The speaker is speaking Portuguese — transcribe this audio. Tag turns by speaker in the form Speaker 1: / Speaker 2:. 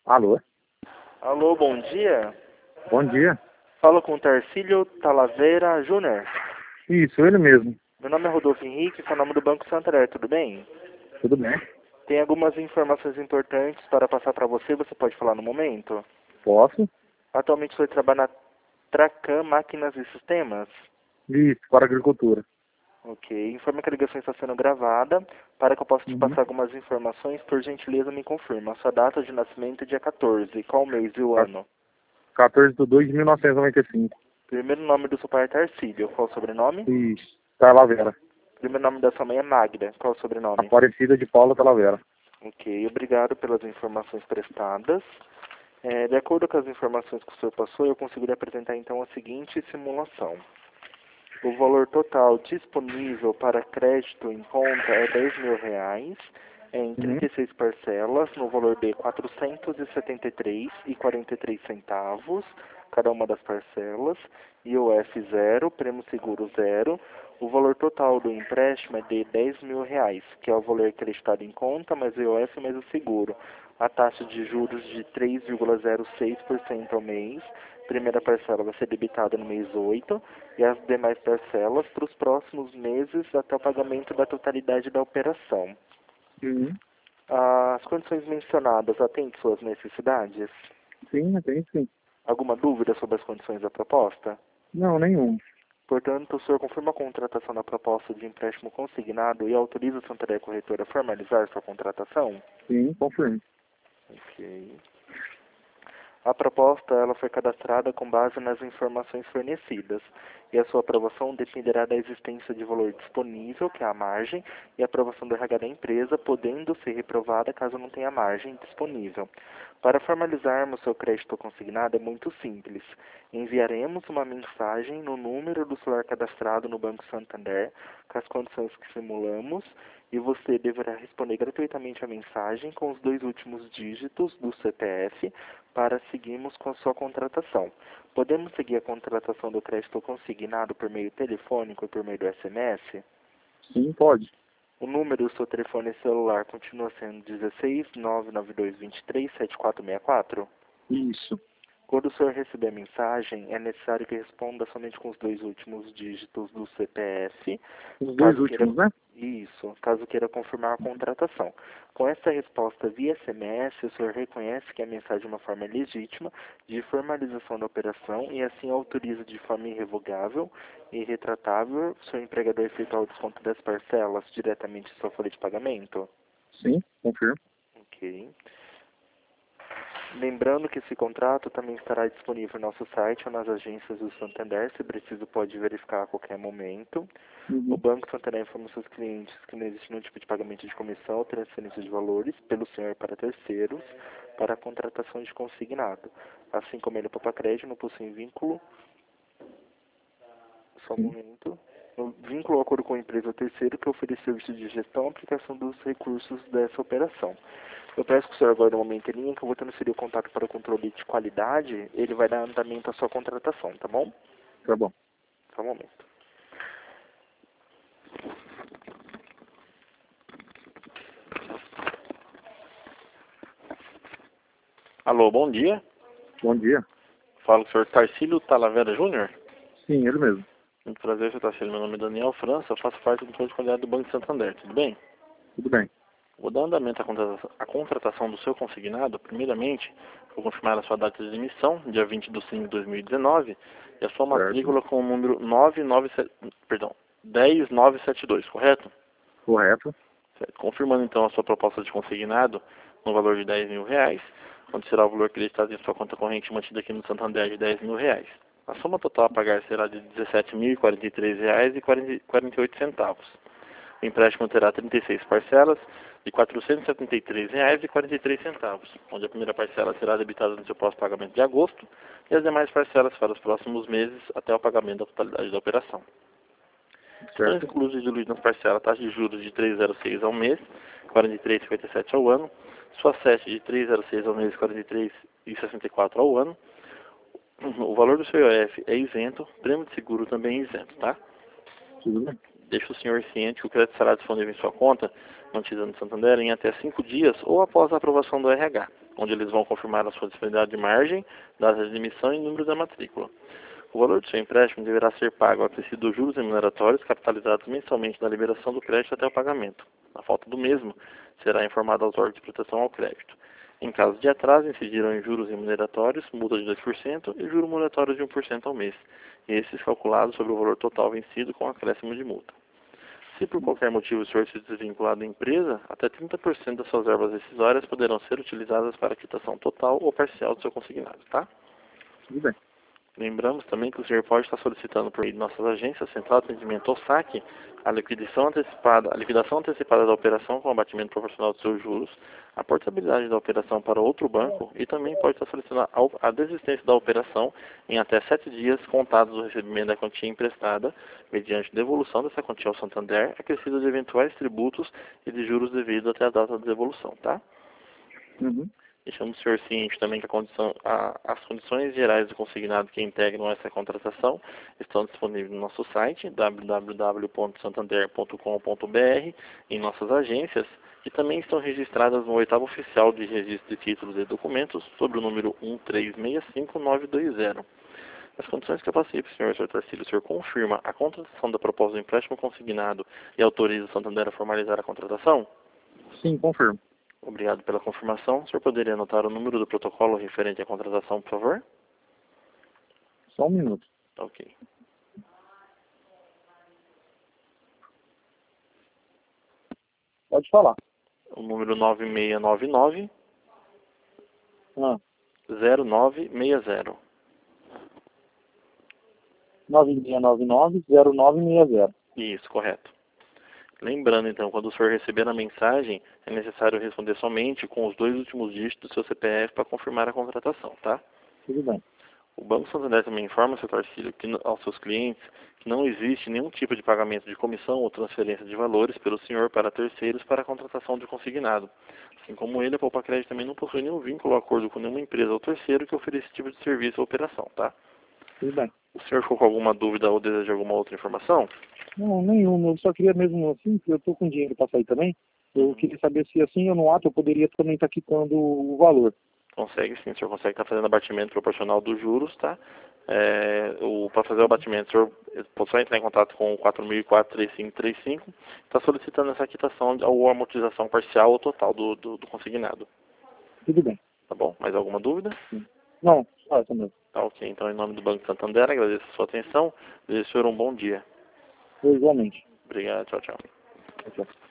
Speaker 1: Alô?
Speaker 2: Alô, bom dia.
Speaker 1: Bom dia.
Speaker 2: Falo com o Tarcílio Talavera Júnior.
Speaker 1: Isso, ele mesmo.
Speaker 2: Meu nome é Rodolfo Henrique, sou nome do Banco Santander, tudo bem?
Speaker 1: Tudo bem?
Speaker 2: Tem algumas informações importantes para passar para você pode falar no momento?
Speaker 1: Posso?
Speaker 2: Atualmente você trabalha na Tracan Máquinas e Sistemas?
Speaker 1: Isso, para a agricultura.
Speaker 2: Ok, informa que a ligação está sendo gravada. Para que eu possa te
Speaker 1: Uhum.
Speaker 2: passar algumas informações, por gentileza me confirma. Sua data de nascimento é dia 14, qual mês e o
Speaker 1: Ca-
Speaker 2: ano?
Speaker 1: 14/2/1995.
Speaker 2: Primeiro nome do seu pai é Tarcílio, qual o sobrenome?
Speaker 1: Isso. Talavera.
Speaker 2: Primeiro nome da sua mãe é Magda, qual o sobrenome?
Speaker 1: Aparecida de Paula Talavera.
Speaker 2: Ok, obrigado pelas informações prestadas. De acordo com as informações que o senhor passou, eu consigo lhe apresentar então a seguinte simulação. O valor total disponível para crédito em conta é R$ 10.000, em
Speaker 1: Uhum.
Speaker 2: 36 parcelas, no valor de R$ 473,43, cada uma das parcelas, IOF zero, prêmio seguro zero. O valor total do empréstimo é de R$ 10.000, que é o valor acreditado em conta, mais o IOF mais o seguro. A taxa de juros de 3,06% ao mês. Primeira parcela vai ser debitada no mês 8 e as demais parcelas para os próximos meses até o pagamento da totalidade da operação.
Speaker 1: Uhum.
Speaker 2: As condições mencionadas atendem suas necessidades?
Speaker 1: Sim, tem sim.
Speaker 2: Alguma dúvida sobre as condições da proposta?
Speaker 1: Não, nenhum.
Speaker 2: Portanto, o senhor confirma a contratação da proposta de empréstimo consignado e autoriza a Santander Corretora a formalizar sua contratação?
Speaker 1: Sim, confirmo.
Speaker 2: Ok. A proposta ela foi cadastrada com base nas informações fornecidas e a sua aprovação dependerá da existência de valor disponível, que é a margem, e a aprovação do RH da empresa, podendo ser reprovada caso não tenha margem disponível. Para formalizarmos seu crédito consignado é muito simples. Enviaremos uma mensagem no número do celular cadastrado no Banco Santander com as condições que simulamos e você deverá responder gratuitamente a mensagem com os 2 últimos dígitos do CPF para seguirmos com a sua contratação. Podemos seguir a contratação do crédito consignado por meio telefônico e por meio do SMS?
Speaker 1: Sim, pode.
Speaker 2: O número do seu telefone celular continua sendo 16 992 23 7464?
Speaker 1: Isso.
Speaker 2: Quando o senhor receber a mensagem, é necessário que responda somente com os 2 últimos dígitos do CPF,
Speaker 1: Os dois
Speaker 2: caso queira,
Speaker 1: últimos, né?
Speaker 2: caso queira confirmar a contratação. Com essa resposta via SMS, o senhor reconhece que a mensagem é uma forma legítima de formalização da operação e assim autoriza de forma irrevogável e retratável seu empregador a efetuar o desconto das parcelas diretamente em sua folha de pagamento?
Speaker 1: Sim, confirmo.
Speaker 2: Ok. Lembrando que esse contrato também estará disponível no nosso site ou nas agências do Santander, se preciso pode verificar a qualquer momento. O
Speaker 1: Uhum.
Speaker 2: Banco Santander informa seus clientes que não existe nenhum tipo de pagamento de comissão ou transferência de valores pelo senhor para terceiros para a contratação de consignado. Assim como ele poupa crédito, não possui vínculo, só um
Speaker 1: Sim.
Speaker 2: momento, no vínculo ou acordo com a empresa ou terceiro que oferece serviço de gestão e aplicação dos recursos dessa operação. Eu peço que o senhor aguarde um momento em linha, que eu vou transferir o contato para o controle de qualidade, ele vai dar andamento à sua contratação, tá bom?
Speaker 1: Tá bom.
Speaker 2: Só um momento. Alô, bom dia.
Speaker 1: Bom dia.
Speaker 2: Falo com o senhor Tarcílio Talavera Júnior.
Speaker 1: Sim, ele mesmo.
Speaker 2: Muito prazer, senhor Tarcílio. Meu nome é Daniel França, eu faço parte do controle de qualidade do Banco Santander, tudo bem?
Speaker 1: Tudo bem.
Speaker 2: Vou dar andamento à contratação do seu consignado. Primeiramente, vou confirmar a sua data de emissão, dia 20 de 5 de 2019, e a sua
Speaker 1: Certo.
Speaker 2: matrícula com o número 10972, correto?
Speaker 1: Correto.
Speaker 2: Certo. Confirmando então a sua proposta de consignado no valor de R$ 10.000, onde será o valor acreditado em sua conta corrente mantida aqui no Santander de R$ 10.000. A soma total a pagar será de R$ 17.043,48. O empréstimo terá 36 parcelas de R$ 473,43, onde a primeira parcela será debitada no seu pós-pagamento de agosto e as demais parcelas para os próximos meses até o pagamento da totalidade da operação. Estão
Speaker 1: Certo.
Speaker 2: inclusos e diluídos nas parcelas taxa de juros de 3,06 ao mês, 43,57 ao ano, sua sete de 3,06 ao mês, 43,64 ao ano. O valor do seu IOF é isento, prêmio de seguro também é isento, tá?
Speaker 1: Tudo bem.
Speaker 2: Deixa o senhor ciente que o crédito será disponível em sua conta, mantida no Santander, em até 5 dias ou após a aprovação do RH. onde eles vão confirmar a sua disponibilidade de margem, data de emissão e número da matrícula. O valor do seu empréstimo deverá ser pago acrescido dos juros remuneratórios capitalizados mensalmente da liberação do crédito até o pagamento. Na falta do mesmo, será informado aos órgãos de proteção ao crédito. Em caso de atraso, incidirão em juros remuneratórios, multa de 2% e juros moratórios de 1% ao mês, esses calculados sobre o valor total vencido com acréscimo de multa. Se por qualquer motivo o senhor se desvincular da empresa, até 30% das suas verbas rescisórias poderão ser utilizadas para a quitação total ou parcial do seu consignado, tá?
Speaker 1: Tudo bem.
Speaker 2: Lembramos também que o senhor pode estar solicitando por meio de nossas agências, Central de Atendimento ou SAC, a liquidação antecipada da operação com abatimento proporcional dos seus juros, a portabilidade da operação para outro banco e também pode estar solicitando a desistência da operação em até 7 dias contados do recebimento da quantia emprestada, mediante devolução dessa quantia ao Santander, acrescida de eventuais tributos e de juros devidos até a data da devolução, tá?
Speaker 1: Uhum.
Speaker 2: Deixamos o senhor ciente também que as condições gerais do consignado que integram essa contratação estão disponíveis no nosso site www.santander.com.br, em nossas agências, e também estão registradas no 8º Oficial de Registro de Títulos e Documentos, sob o número 1365920. As condições que eu passei para o senhor, Sr. Tarcílio, o senhor confirma a contratação da proposta do empréstimo consignado e autoriza o Santander a formalizar a contratação?
Speaker 1: Sim, confirmo.
Speaker 2: Obrigado pela confirmação. O senhor poderia anotar o número do protocolo referente à contratação, por favor?
Speaker 1: Só um minuto.
Speaker 2: Ok.
Speaker 1: Pode falar.
Speaker 2: O número 9699
Speaker 1: Ah,
Speaker 2: 0960.
Speaker 1: 9699-0960.
Speaker 2: Isso, correto. Lembrando, então, quando o senhor receber a mensagem, é necessário responder somente com os 2 últimos dígitos do seu CPF para confirmar a contratação, tá?
Speaker 1: Tudo bem.
Speaker 2: O Banco Santander também informa, Sr. Tarcílio, aos seus clientes que não existe nenhum tipo de pagamento de comissão ou transferência de valores pelo senhor para terceiros para a contratação de consignado. Assim como ele, a Poupa Crédito também não possui nenhum vínculo ou acordo com nenhuma empresa ou terceiro que ofereça esse tipo de serviço ou operação, tá?
Speaker 1: Tudo bem.
Speaker 2: O senhor ficou com alguma dúvida ou deseja alguma outra informação?
Speaker 1: Não, nenhum. Eu só queria mesmo assim, porque eu estou com dinheiro para sair também. Eu queria saber se assim eu no ato eu poderia também estar quitando o valor.
Speaker 2: Consegue sim, o senhor consegue estar fazendo abatimento proporcional dos juros, tá? Para fazer o abatimento, o senhor pode só entrar em contato com o 4004-3535, está solicitando essa quitação ou amortização parcial ou total do consignado.
Speaker 1: Tudo bem.
Speaker 2: Tá bom? Mais alguma dúvida?
Speaker 1: Não, só essa mesmo.
Speaker 2: Tá ok. Então, em nome do Banco Santander, agradeço a sua atenção. Desejo ao senhor um bom dia.
Speaker 1: Igualmente.
Speaker 2: Obrigado. Tchau, tchau.
Speaker 1: Tchau.